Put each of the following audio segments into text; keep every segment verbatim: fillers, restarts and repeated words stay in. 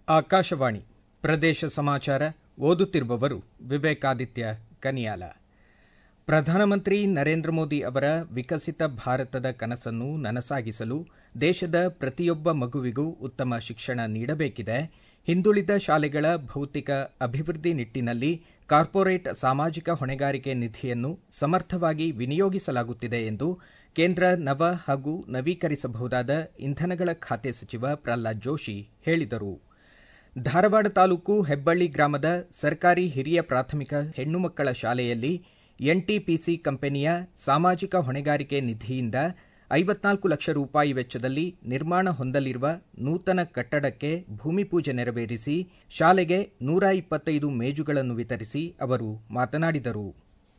ಆಕಾಶವಾಣಿ ಪ್ರದೇಶ ಸಮಾಚಾರ ಓದುತ್ತಿರುವವರು ವಿವೇಕಾದಿತ್ಯ ಕನಿಯಾಲ. ಪ್ರಧಾನಮಂತ್ರಿ ನರೇಂದ್ರ ಮೋದಿ ಅವರ ವಿಕಸಿತ ಭಾರತದ ಕನಸನ್ನು ನನಸಾಗಿಸಲು ದೇಶದ ಪ್ರತಿಯೊಬ್ಬ ಮಗುವಿಗೂ ಉತ್ತಮ ಶಿಕ್ಷಣ ನೀಡಬೇಕಿದೆ. ಹಿಂದುಳಿದ ಶಾಲೆಗಳ ಭೌತಿಕ ಅಭಿವೃದ್ಧಿ ನಿಟ್ಟಿನಲ್ಲಿ ಕಾರ್ಪೊರೇಟ್ ಸಾಮಾಜಿಕ ಹೊಣೆಗಾರಿಕೆ ನಿಧಿಯನ್ನು ಸಮರ್ಥವಾಗಿ ವಿನಿಯೋಗಿಸಲಾಗುತ್ತಿದೆ ಎಂದು ಕೇಂದ್ರ ನವ ಹಾಗೂ ನವೀಕರಿಸಬಹುದಾದ ಇಂಧನಗಳ ಖಾತೆ ಸಚಿವ ಪ್ರಹ್ಲಾದ್ ಜೋಶಿ ಹೇಳಿದರು. ಧಾರವಾಡ ತಾಲೂಕು ಹೆಬ್ಬಳ್ಳಿ ಗ್ರಾಮದ ಸರ್ಕಾರಿ ಹಿರಿಯ ಪ್ರಾಥಮಿಕ ಹೆಣ್ಣು ಮಕ್ಕಳ ಶಾಲೆಯಲ್ಲಿ ಎನ್ಟಿಪಿಸಿ ಕಂಪನಿಯ ಸಾಮಾಜಿಕ ಹೊಣೆಗಾರಿಕೆ ನಿಧಿಯಿಂದ ಐವತ್ನಾಲ್ಕು ಲಕ್ಷ ರೂಪಾಯಿ ವೆಚ್ಚದಲ್ಲಿ ನಿರ್ಮಾಣ ಹೊಂದಲಿರುವ ನೂತನ ಕಟ್ಟಡಕ್ಕೆ ಭೂಮಿ ಪೂಜೆ ನೆರವೇರಿಸಿ ಶಾಲೆಗೆ ನೂರ ಇಪ್ಪತ್ತೈದು ಮೇಜುಗಳನ್ನು ವಿತರಿಸಿ ಅವರು ಮಾತನಾಡಿದರು.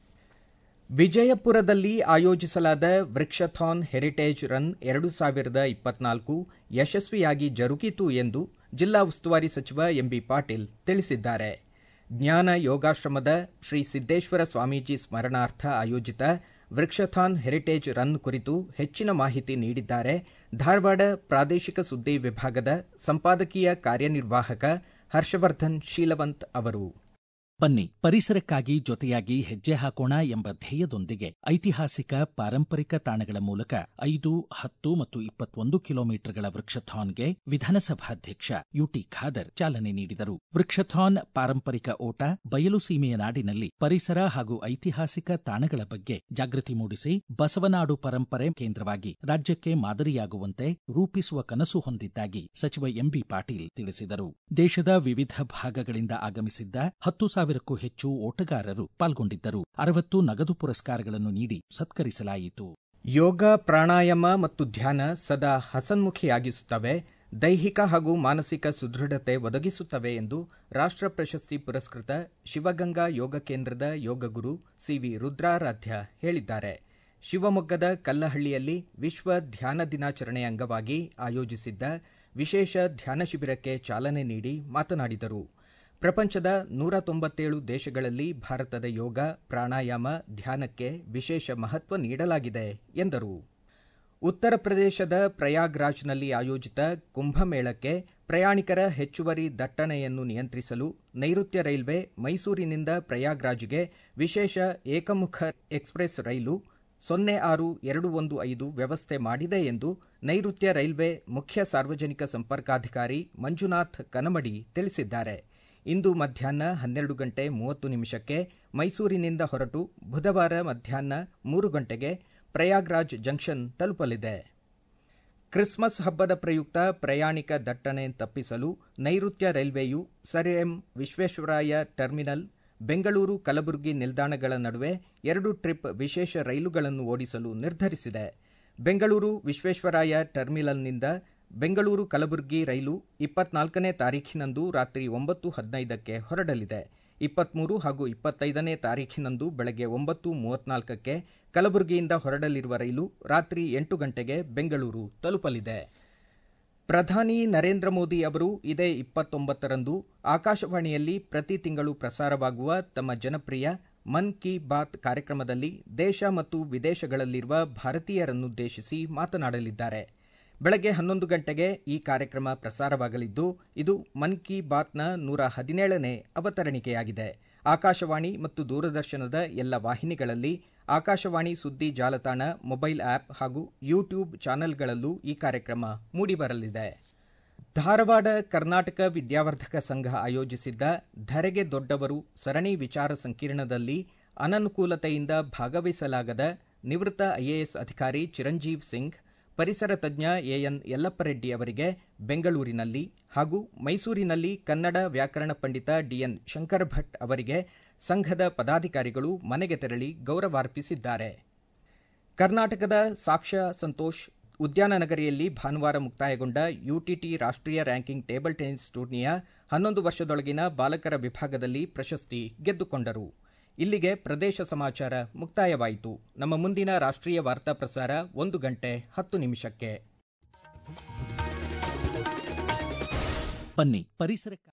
ವಿಜಯಪುರದಲ್ಲಿ ಆಯೋಜಿಸಲಾದ ವೃಕ್ಷಥಾನ್ ಹೆರಿಟೇಜ್ ರನ್ ಎರಡು ಸಾವಿರದ ಇಪ್ಪತ್ನಾಲ್ಕು ಯಶಸ್ವಿಯಾಗಿ ಜರುಗಿತು ಎಂದು ಜಿಲ್ಲಾ ಉಸ್ತುವಾರಿ ಸಚಿವ ಎಂಬಿ ಪಾಟೀಲ್ ತಿಳಿಸಿದ್ದಾರೆ. ಜ್ಞಾನ ಯೋಗಾಶ್ರಮದ ಶ್ರೀ ಸಿದ್ದೇಶ್ವರ ಸ್ವಾಮೀಜಿ ಸ್ಮರಣಾರ್ಥ ಆಯೋಜಿತ ವೃಕ್ಷಥಾನ್ ಹೆರಿಟೇಜ್ ರನ್ ಕುರಿತು ಹೆಚ್ಚಿನ ಮಾಹಿತಿ ನೀಡಿದ್ದಾರೆ. ಧಾರವಾಡ ಪ್ರಾದೇಶಿಕ ಸುದ್ದಿ ವಿಭಾಗದ ಸಂಪಾದಕೀಯ ಕಾರ್ಯನಿರ್ವಾಹಕ ಹರ್ಷವರ್ಧನ್ ಶೀಲವಂತ್ ಅವರು. ಬನ್ನಿ ಪರಿಸರಕ್ಕಾಗಿ ಜೊತೆಯಾಗಿ ಹೆಜ್ಜೆ ಹಾಕೋಣ ಎಂಬ ಧ್ಯೇಯದೊಂದಿಗೆ ಐತಿಹಾಸಿಕ ಪಾರಂಪರಿಕ ತಾಣಗಳ ಮೂಲಕ ಐದು ಹತ್ತು ಮತ್ತು ಇಪ್ಪತ್ತೊಂದು ಕಿಲೋಮೀಟರ್ಗಳ ವೃಕ್ಷಥಾನ್ಗೆ ವಿಧಾನಸಭಾಧ್ಯಕ್ಷ ಯುಟಿ ಖಾದರ್ ಚಾಲನೆ ನೀಡಿದರು. ವೃಕ್ಷಥಾನ್ ಪಾರಂಪರಿಕ ಓಟ ಬಯಲು ಸೀಮೆಯ ನಾಡಿನಲ್ಲಿ ಪರಿಸರ ಹಾಗೂ ಐತಿಹಾಸಿಕ ತಾಣಗಳ ಬಗ್ಗೆ ಜಾಗೃತಿ ಮೂಡಿಸಿ ಬಸವನಾಡು ಪರಂಪರೆ ಕೇಂದ್ರವಾಗಿ ರಾಜ್ಯಕ್ಕೆ ಮಾದರಿಯಾಗುವಂತೆ ರೂಪಿಸುವ ಕನಸು ಹೊಂದಿದ್ದಾಗಿ ಸಚಿವ ಎಂಬಿ ಪಾಟೀಲ್ ತಿಳಿಸಿದರು. ದೇಶದ ವಿವಿಧ ಭಾಗಗಳಿಂದ ಆಗಮಿಸಿದ್ದ ಹತ್ತು ಸಾವಿರಕ್ಕೂ ಹೆಚ್ಚು ಓಟಗಾರರು ಪಾಲ್ಗೊಂಡಿದ್ದರು. ಅರವತ್ತು ನಗದು ಪುರಸ್ಕಾರಗಳನ್ನು ನೀಡಿ ಸತ್ಕರಿಸಲಾಯಿತು. ಯೋಗ, ಪ್ರಾಣಾಯಾಮ ಮತ್ತು ಧ್ಯಾನ ಸದಾ ಹಸನ್ಮುಖಿಯಾಗಿಸುತ್ತವೆ, ದೈಹಿಕ ಹಾಗೂ ಮಾನಸಿಕ ಸುದೃಢತೆ ಒದಗಿಸುತ್ತವೆ ಎಂದು ರಾಷ್ಟ್ರ ಪ್ರಶಸ್ತಿ ಪುರಸ್ಕೃತ ಶಿವಗಂಗಾ ಯೋಗ ಕೇಂದ್ರದ ಯೋಗಗುರು ಸಿವಿ ರುದ್ರಾರಾಧ್ಯ ಹೇಳಿದ್ದಾರೆ. ಶಿವಮೊಗ್ಗದ ಕಲ್ಲಹಳ್ಳಿಯಲ್ಲಿ ವಿಶ್ವ ಧ್ಯಾನ ದಿನಾಚರಣೆ ಅಂಗವಾಗಿ ಆಯೋಜಿಸಿದ್ದ ವಿಶೇಷ ಧ್ಯಾನ ಶಿಬಿರಕ್ಕೆ ಚಾಲನೆ ನೀಡಿ ಮಾತನಾಡಿದರು. ಪ್ರಪಂಚದ ನೂರ ತೊಂಬತ್ತೇಳು ದೇಶಗಳಲ್ಲಿ ಭಾರತದ ಯೋಗ, ಪ್ರಾಣಾಯಾಮ, ಧ್ಯಾನಕ್ಕೆ ವಿಶೇಷ ಮಹತ್ವ ನೀಡಲಾಗಿದೆ ಎಂದರು. ಉತ್ತರ ಪ್ರದೇಶದ ಪ್ರಯಾಗ್ರಾಜ್ನಲ್ಲಿ ಆಯೋಜಿತ ಕುಂಭಮೇಳಕ್ಕೆ ಪ್ರಯಾಣಿಕರ ಹೆಚ್ಚುವರಿ ದಟ್ಟಣೆಯನ್ನು ನಿಯಂತ್ರಿಸಲು ನೈಋತ್ಯ ರೈಲ್ವೆ ಮೈಸೂರಿನಿಂದ ಪ್ರಯಾಗ್ರಾಜ್ಗೆ ವಿಶೇಷ ಏಕಮುಖ ಎಕ್ಸ್ಪ್ರೆಸ್ ರೈಲು ಸೊನ್ನೆ ಆರು ಎರಡು ಒಂದು ಐದು ವ್ಯವಸ್ಥೆ ಮಾಡಿದೆ ಎಂದು ನೈಋತ್ಯ ರೈಲ್ವೆ ಮುಖ್ಯ ಸಾರ್ವಜನಿಕ ಸಂಪರ್ಕಾಧಿಕಾರಿ ಮಂಜುನಾಥ್ ಕನಮಡಿ ತಿಳಿಸಿದ್ದಾರೆ. ಇಂದು ಮಧ್ಯಾಹ್ನ ಹನ್ನೆರಡು ಗಂಟೆ ಮೂವತ್ತು ನಿಮಿಷಕ್ಕೆ ಮೈಸೂರಿನಿಂದ ಹೊರಟು ಬುಧವಾರ ಮಧ್ಯಾಹ್ನ ಮೂರು ಗಂಟೆಗೆ ಪ್ರಯಾಗ್ರಾಜ್ ಜಂಕ್ಷನ್ ತಲುಪಲಿದೆ. ಕ್ರಿಸ್ಮಸ್ ಹಬ್ಬದ ಪ್ರಯುಕ್ತ ಪ್ರಯಾಣಿಕ ದಟ್ಟಣೆ ತಪ್ಪಿಸಲು ನೈಋತ್ಯ ರೈಲ್ವೆಯು sir M Visvesvaraya terminal, Bengaluru Kalaburagi ನಿಲ್ದಾಣಗಳ ನಡುವೆ ಎರಡು ಟ್ರಿಪ್ ವಿಶೇಷ ರೈಲುಗಳನ್ನು ಓಡಿಸಲು ನಿರ್ಧರಿಸಿದೆ. ಬೆಂಗಳೂರು ವಿಶ್ವೇಶ್ವರಾಯ ಟರ್ಮಿನಲ್ನಿಂದ ಬೆಂಗಳೂರು ಕಲಬುರಗಿ ರೈಲು ಇಪ್ಪತ್ನಾಲ್ಕನೇ ತಾರೀಖಿನಂದು ರಾತ್ರಿ ಒಂಬತ್ತು ಹದಿನೈದಕ್ಕೆ ಹೊರಡಲಿದೆ. ಇಪ್ಪತ್ಮೂರು ಹಾಗೂ ಇಪ್ಪತ್ತೈದನೇ ತಾರೀಖಿನಂದು ಬೆಳಗ್ಗೆ ಒಂಬತ್ತು ಮೂವತ್ನಾಲ್ಕಕ್ಕೆ ಕಲಬುರಗಿಯಿಂದ ಹೊರಡಲಿರುವ ರೈಲು ರಾತ್ರಿ ಎಂಟು ಗಂಟೆಗೆ ಬೆಂಗಳೂರು ತಲುಪಲಿದೆ. ಪ್ರಧಾನಿ ನರೇಂದ್ರ ಮೋದಿ ಅವರು ಇದೇ ಇಪ್ಪತ್ತೊಂಬತ್ತರಂದು ಆಕಾಶವಾಣಿಯಲ್ಲಿ ಪ್ರತಿ ತಿಂಗಳು ಪ್ರಸಾರವಾಗುವ ತಮ್ಮ ಜನಪ್ರಿಯ ಮನ್ ಕಿ ಬಾತ್ ಕಾರ್ಯಕ್ರಮದಲ್ಲಿ ದೇಶ ಮತ್ತು ವಿದೇಶಗಳಲ್ಲಿರುವ ಭಾರತೀಯರನ್ನುದ್ದೇಶಿಸಿ ಮಾತನಾಡಲಿದ್ದಾರೆ. ಬೆಳಗ್ಗೆ ಹನ್ನೊಂದು ಗಂಟೆಗೆ ಈ ಕಾರ್ಯಕ್ರಮ ಪ್ರಸಾರವಾಗಲಿದ್ದು, ಇದು ಮನ್ ಕಿ ಬಾತ್ನ ನೂರ ಹದಿನೇಳನೇ ಅವತರಣಿಕೆಯಾಗಿದೆ. ಆಕಾಶವಾಣಿ ಮತ್ತು ದೂರದರ್ಶನದ ಎಲ್ಲ ವಾಹಿನಿಗಳಲ್ಲಿ, ಆಕಾಶವಾಣಿ ಸುದ್ದಿ ಜಾಲತಾಣ, ಮೊಬೈಲ್ ಆಪ್ ಹಾಗೂ ಯೂಟ್ಯೂಬ್ ಚಾನೆಲ್ಗಳಲ್ಲೂ ಈ ಕಾರ್ಯಕ್ರಮ ಮೂಡಿಬರಲಿದೆ. ಧಾರವಾಡ ಕರ್ನಾಟಕ ವಿದ್ಯಾವರ್ಧಕ ಸಂಘ ಆಯೋಜಿಸಿದ್ದ ಧರೆಗೆ ದೊಡ್ಡವರು ಸರಣಿ ವಿಚಾರ ಸಂಕಿರಣದಲ್ಲಿ ಅನನುಕೂಲತೆಯಿಂದ ಭಾಗವಹಿಸಲಾಗದ ನಿವೃತ್ತ ಐಎಎಸ್ ಅಧಿಕಾರಿ ಚಿರಂಜೀವ್ ಸಿಂಗ್, ಪರಿಸರ ತಜ್ಞ ಎಎನ್ ಯಲ್ಲಪ್ಪರೆಡ್ಡಿ ಅವರಿಗೆ ಬೆಂಗಳೂರಿನಲ್ಲಿ ಹಾಗೂ ಮೈಸೂರಿನಲ್ಲಿ ಕನ್ನಡ ವ್ಯಾಕರಣ ಪಂಡಿತ ಡಿಎನ್ ಶಂಕರ ಭಟ್ ಅವರಿಗೆ ಸಂಘದ ಪದಾಧಿಕಾರಿಗಳು ಮನೆಗೆ ತೆರಳಿ ಗೌರವಾರ್ಪಿಸಿದ್ದಾರೆ. ಕರ್ನಾಟಕದ ಸಾಕ್ಷ್ಯ ಸಂತೋಷ್ ಉದ್ಯಾನ ನಗರಿಯಲ್ಲಿ ಭಾನುವಾರ ಮುಕ್ತಾಯಗೊಂಡ ಯುಟಿಟಿ ರಾಷ್ಟ್ರೀಯ ರ್ಯಾಂಕಿಂಗ್ ಟೇಬಲ್ ಟೆನಿಸ್ ಟೂರ್ನಿಯ ಹನ್ನೊಂದು ವರ್ಷದೊಳಗಿನ ಬಾಲಕರ ವಿಭಾಗದಲ್ಲಿ ಪ್ರಶಸ್ತಿ ಗೆದ್ದುಕೊಂಡರು. ಇಲ್ಲಿಗೆ ಪ್ರದೇಶ ಸಮಾಚಾರ ಮುಕ್ತಾಯವಾಯಿತು. ನಮ್ಮ ಮುಂದಿನ ರಾಷ್ಟ್ರೀಯ ವಾರ್ತಾ ಪ್ರಸಾರ ಒಂದು ಗಂಟೆ ಹತ್ತು ನಿಮಿಷಕ್ಕೆ. ಬನ್ನಿ ಪರಿಸರ